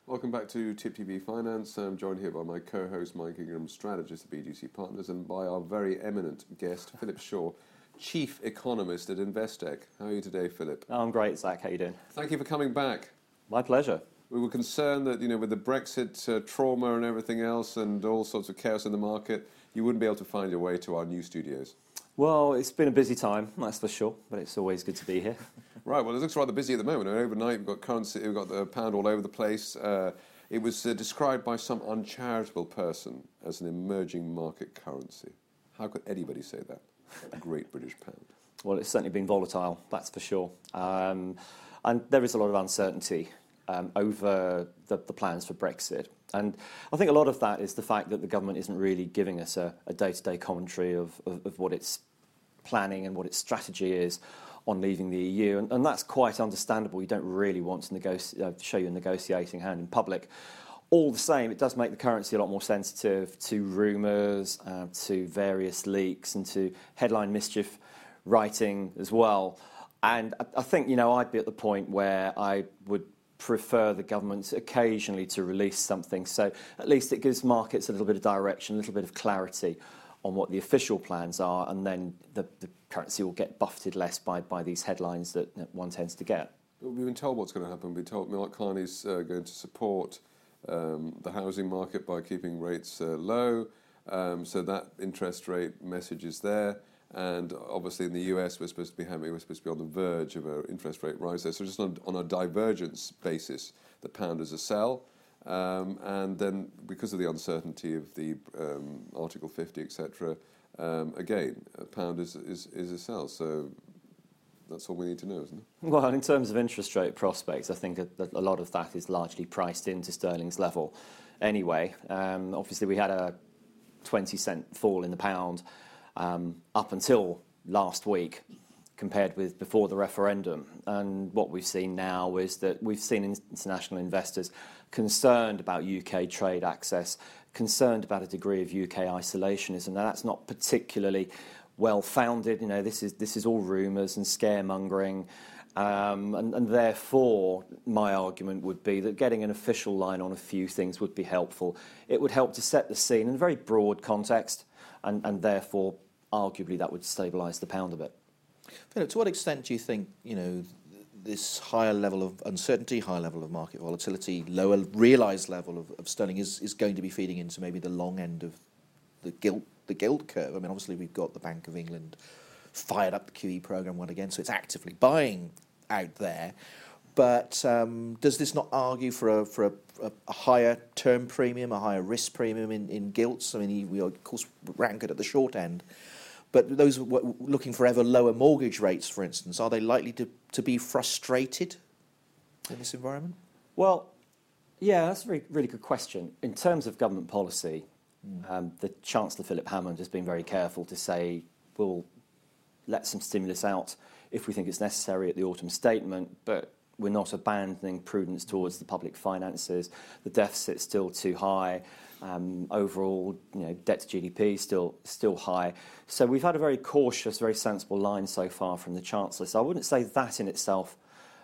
Welcome back to Tip TV Finance. I'm joined here by my co-host Mike Ingram, strategist at BGC Partners, and by our very eminent guest, Philip Shaw, Chief Economist at Investec. How are you today, Philip? Oh, I'm great, Zach. How are you doing? Thank you for coming back. My pleasure. We were concerned that, with the Brexit trauma and everything else and all sorts of chaos in the market, you wouldn't be able to find your way to our new studios. Well, it's been a busy time, that's for sure, but it's always good to be here. Right, well, it looks rather busy at the moment. Overnight, we've got currency, we've got the pound all over the place. It was described by some uncharitable person as an emerging market currency. How could anybody say that? A great British pound. Well, it's certainly been volatile, that's for sure. And there is a lot of uncertainty over the plans for Brexit. And I think a lot of that is the fact that the government isn't really giving us a day-to-day commentary of what its planning and what its strategy is on leaving the EU. And that's quite understandable. You don't really want to show your negotiating hand in public. All the same, it does make the currency a lot more sensitive to rumours, to various leaks and to headline mischief writing as well. And I think, I'd be at the point where I would prefer the government occasionally to release something, so at least it gives markets a little bit of direction, a little bit of clarity on what the official plans are, and then the currency will get buffeted less by these headlines that one tends to get. We've been told what's going to happen. We've been told Mark Carney's going to support the housing market by keeping rates low, so that interest rate message is there. And obviously in the US, we're supposed to be on the verge of an interest rate rise there. So just on a divergence basis, the pound is a sell. And then because of the uncertainty of the Article 50, etc., again, a pound is a sell. So that's all we need to know, isn't it? Well, in terms of interest rate prospects, I think a lot of that is largely priced into sterling's level anyway. Obviously, we had a 20-cent fall in the pound up until last week compared with before the referendum. And what we've seen now is that we've seen international investors concerned about UK trade access, concerned about a degree of UK isolationism. Now, that's not particularly well-founded. This is all rumours and scaremongering. And therefore, my argument would be that getting an official line on a few things would be helpful. It would help to set the scene in a very broad context, and therefore, arguably, that would stabilise the pound a bit. Philip, to what extent do you think, this higher level of uncertainty, higher level of market volatility, lower realised level of sterling is going to be feeding into maybe the long end of the gilt curve? I mean, obviously, we've got the Bank of England fired up the QE programme once again, so it's actively buying out there. But does this not argue for a higher term premium, a higher risk premium in gilts? I mean, we are, of course, ranked at the short end. But those looking for ever lower mortgage rates, for instance, are they likely to be frustrated in this environment? Well, yeah, that's a really good question. In terms of government policy, the Chancellor Philip Hammond has been very careful to say we'll let some stimulus out if we think it's necessary at the autumn statement, but we're not abandoning prudence towards the public finances. The deficit's still too high. Overall, debt to GDP still high. So we've had a very cautious, very sensible line so far from the Chancellor. So I wouldn't say that in itself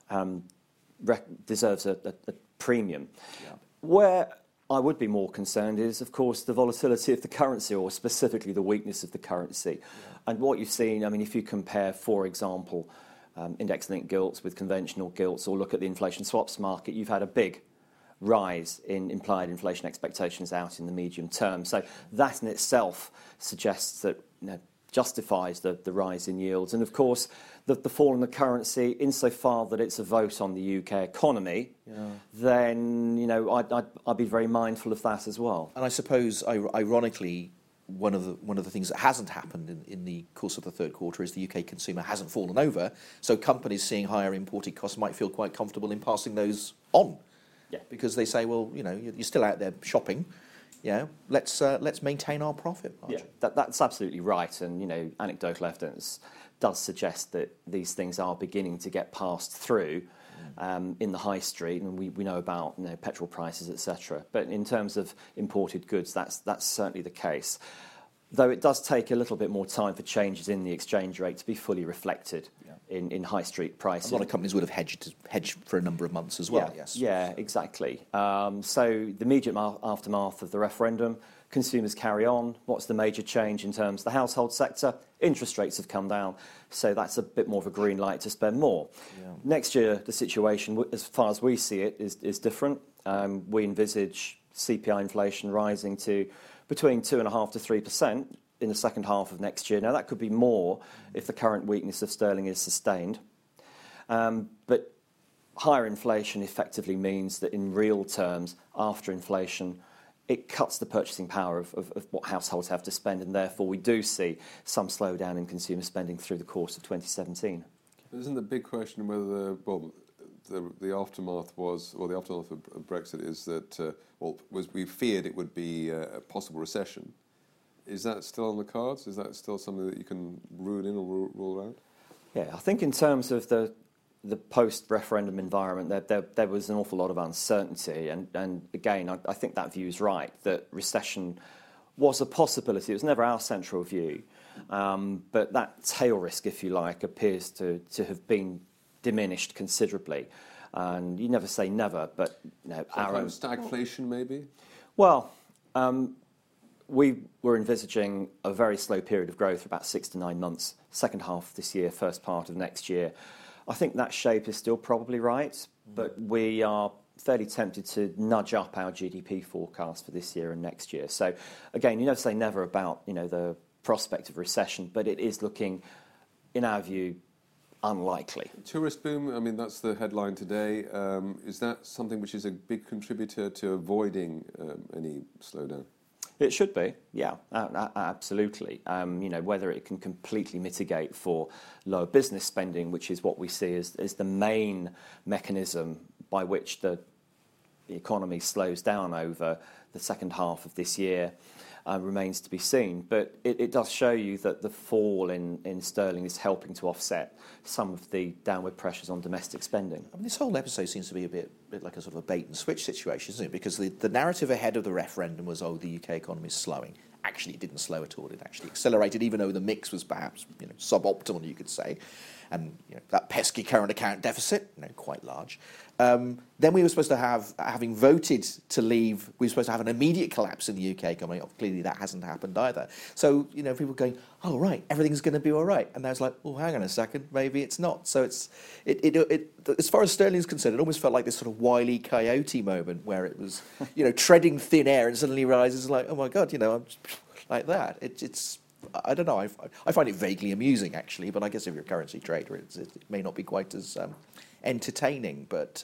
deserves a premium. Yeah. Where I would be more concerned is, of course, the volatility of the currency, or specifically the weakness of the currency. Yeah. And what you've seen, I mean, if you compare, for example, index-linked gilts with conventional gilts, or look at the inflation swaps market, you've had a big rise in implied inflation expectations out in the medium term. So that in itself suggests that, justifies the rise in yields. And of course, the fall in the currency, insofar that it's a vote on the UK economy, then, I'd be very mindful of that as well. And I suppose, ironically, one of the things that hasn't happened in the course of the third quarter is the UK consumer hasn't fallen over. So companies seeing higher imported costs might feel quite comfortable in passing those on. Yeah. Because they say, well, you're still out there shopping. Yeah, let's maintain our profit margin. Yeah, that's absolutely right. And anecdotal evidence does suggest that these things are beginning to get passed through in the high street, and we know about petrol prices, etc. But in terms of imported goods, that's certainly the case. Though it does take a little bit more time for changes in the exchange rate to be fully reflected in high street prices. A lot of companies would have hedged for a number of months as well, yes. Yeah, exactly. So the immediate aftermath of the referendum, consumers carry on. What's the major change in terms of the household sector? Interest rates have come down, so that's a bit more of a green light to spend more. Yeah. Next year, the situation, as far as we see it, is different. We envisage CPI inflation rising to between 2.5% to 3% in the second half of next year. Now, that could be more if the current weakness of sterling is sustained. But higher inflation effectively means that in real terms, after inflation, it cuts the purchasing power of what households have to spend, and therefore we do see some slowdown in consumer spending through the course of 2017. Isn't the big question whether the aftermath was, or the aftermath of Brexit is that, we feared it would be a possible recession. Is that still on the cards? Is that still something that you can rule in or rule out? Yeah, I think in terms of the post-referendum environment, there was an awful lot of uncertainty. And again, I think that view is right, that recession was a possibility. It was never our central view. But that tail risk, if you like, appears to have been diminished considerably. And you never say never, but our own stagflation, maybe? Well, we were envisaging a very slow period of growth for about 6 to 9 months, second half of this year, first part of next year. I think that shape is still probably right, but we are fairly tempted to nudge up our GDP forecast for this year and next year. So, again, you never say never about the prospect of recession, but it is looking, in our view, unlikely. Tourist boom, I mean, that's the headline today. Is that something which is a big contributor to avoiding any slowdown? It should be, yeah, absolutely. Whether it can completely mitigate for lower business spending, which is what we see as the main mechanism by which the economy slows down over the second half of this year, remains to be seen. But it does show you that the fall in sterling is helping to offset some of the downward pressures on domestic spending. I mean, this whole episode seems to be a bit like a sort of a bait-and-switch situation, isn't it? Because the narrative ahead of the referendum was, the UK economy is slowing. Actually, it didn't slow at all. It actually accelerated, even though the mix was perhaps suboptimal, you could say. And that pesky current account deficit, quite large. Then we were supposed to have, having voted to leave, we were supposed to have an immediate collapse in the UK economy. Clearly, that hasn't happened either. So, people going, oh, right, everything's going to be all right. And I was like, oh, hang on a second, maybe it's not. So it's as far as sterling is concerned, it almost felt like this sort of Wile E. Coyote moment where it was, treading thin air and suddenly rises like, oh, my God, I'm like that. It's I don't know. I find it vaguely amusing, actually, but I guess if you're a currency trader, it may not be quite as entertaining. But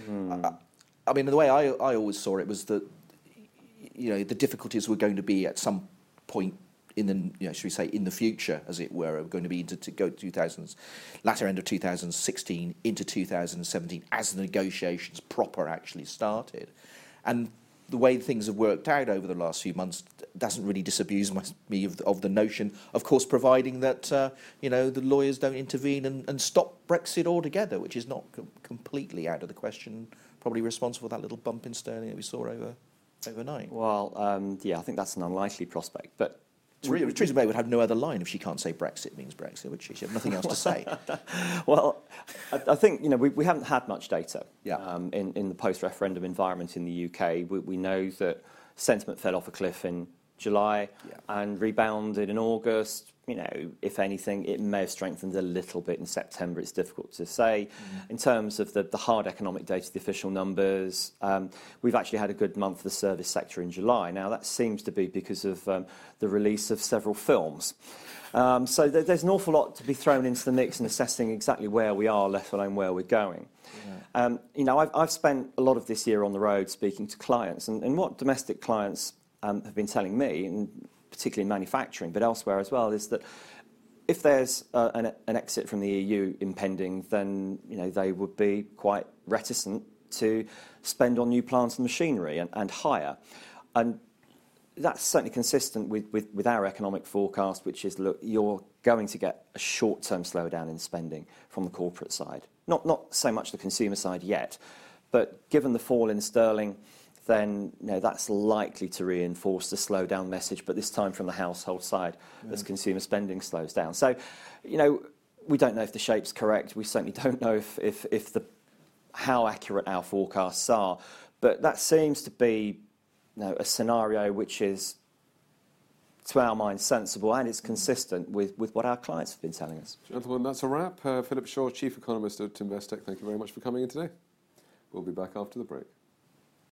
I mean, the way I always saw it was that the difficulties were going to be at some point in the should we say in the future, as it were, going to be to go 2000s, latter end of 2016 into 2017 as the negotiations proper actually started, and the way things have worked out over the last few months doesn't really disabuse me of the notion, of course, providing that the lawyers don't intervene and stop Brexit altogether, which is not completely out of the question, probably responsible for that little bump in sterling that we saw overnight. Well, I think that's an unlikely prospect, but Theresa May would have no other line if she can't say Brexit means Brexit, would she? She'd have nothing else to say. Well, I think we haven't had much data in the post-referendum environment in the UK. We know that sentiment fell off a cliff in July and rebounded in August. If anything, it may have strengthened a little bit in September. It's difficult to say. In terms of the hard economic data, the official numbers, we've actually had a good month for the service sector in July. Now, that seems to be because of the release of several films. So there's an awful lot to be thrown into the mix in assessing exactly where we are, let alone where we're going. I've spent a lot of this year on the road speaking to clients, and what domestic clients have been telling me, and particularly in manufacturing, but elsewhere as well, is that if there's an exit from the EU impending, then they would be quite reticent to spend on new plants and machinery and hire. And that's certainly consistent with our economic forecast, which is, look, you're going to get a short-term slowdown in spending from the corporate side. Not so much the consumer side yet, but given the fall in sterling, then that's likely to reinforce the slowdown message, but this time from the household side as consumer spending slows down. So, we don't know if the shape's correct. We certainly don't know if how accurate our forecasts are. But that seems to be a scenario which is, to our mind, sensible, and it's consistent with what our clients have been telling us. Gentlemen, that's a wrap. Philip Shaw, Chief Economist at Investec, thank you very much for coming in today. We'll be back after the break.